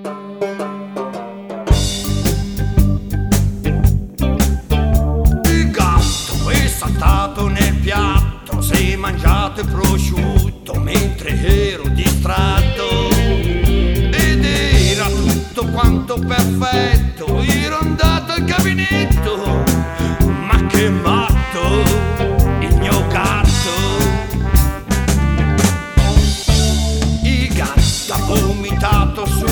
Il gatto è saltato nel piatto, si è mangiato il prosciutto mentre ero distratto. Ed era tutto quanto perfetto, ero andato al gabinetto, ma che matto, il mio gatto. Il gatto ha vomitato su